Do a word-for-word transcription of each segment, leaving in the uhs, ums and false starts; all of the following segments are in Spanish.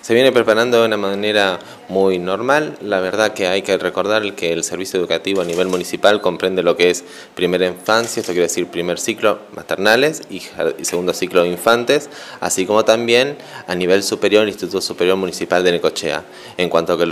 Se viene preparando de una manera muy normal. La verdad que hay que recordar que el servicio educativo a nivel municipal comprende lo que es primera infancia, esto quiere decir primer ciclo maternales y segundo ciclo infantes, así como también a nivel superior el Instituto Superior Municipal de Necochea. En cuanto a que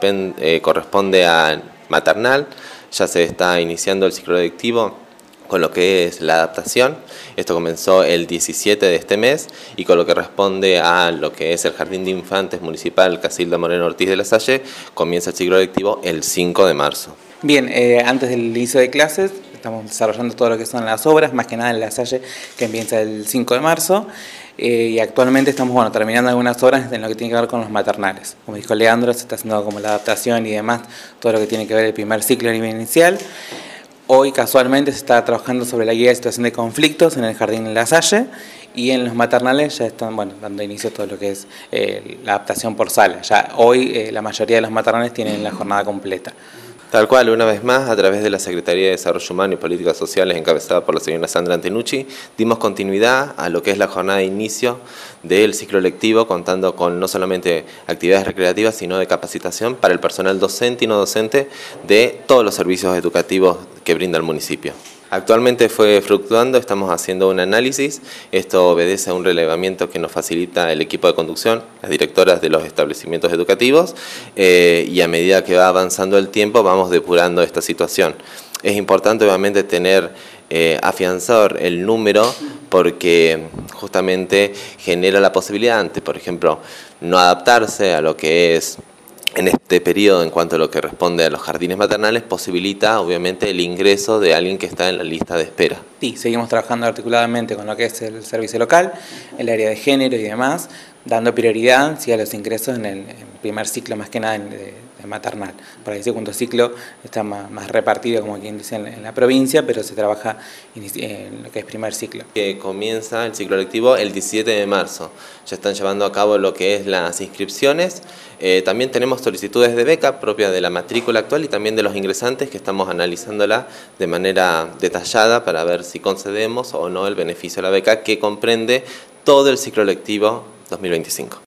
le corresponde a maternal, ya se está iniciando el ciclo lectivo con lo que es la adaptación. Esto comenzó el diecisiete de este mes y con lo que responde a lo que es el Jardín de Infantes Municipal Casilda Moreno Ortiz de la Salle, comienza el ciclo lectivo el cinco de marzo. Bien, eh, antes del inicio de clases estamos desarrollando todo lo que son las obras, más que nada en la Salle, que empieza el cinco de marzo. Eh, y actualmente estamos bueno, terminando algunas obras en lo que tiene que ver con los maternales. Como dijo Leandro, se está haciendo como la adaptación y demás, todo lo que tiene que ver el primer ciclo a nivel inicial. Hoy casualmente se está trabajando sobre la guía de situación de conflictos en el Jardín de la Salle y en los maternales ya están bueno, dando inicio a todo lo que es eh, la adaptación por sala. Ya hoy eh, la mayoría de los maternales tienen la jornada completa. Tal cual, una vez más, a través de la Secretaría de Desarrollo Humano y Políticas Sociales, encabezada por la señora Sandra Antenucci, dimos continuidad a lo que es la jornada de inicio del ciclo lectivo, contando con no solamente actividades recreativas, sino de capacitación para el personal docente y no docente de todos los servicios educativos que brinda el municipio. Actualmente fue fluctuando, estamos haciendo un análisis, esto obedece a un relevamiento que nos facilita el equipo de conducción, las directoras de los establecimientos educativos, eh, y a medida que va avanzando el tiempo vamos depurando esta situación. Es importante obviamente tener eh, afianzador el número porque justamente genera la posibilidad ante, por ejemplo, no adaptarse a lo que es en este periodo, en cuanto a lo que responde a los jardines maternales, posibilita obviamente el ingreso de alguien que está en la lista de espera. Sí, seguimos trabajando articuladamente con lo que es el servicio local, el área de género y demás, dando prioridad sí, a los ingresos en el en primer ciclo, más que nada en, de, de maternal. Para el segundo ciclo está más, más repartido, como quien dice, en, en la provincia, pero se trabaja en lo que es primer ciclo. Que comienza el ciclo lectivo el diecisiete de marzo. Ya están llevando a cabo lo que es las inscripciones. Eh, también tenemos solicitudes de beca propia de la matrícula actual y también de los ingresantes que estamos analizándola de manera detallada para ver si concedemos o no el beneficio de la beca que comprende todo el ciclo lectivo dos mil veinticinco.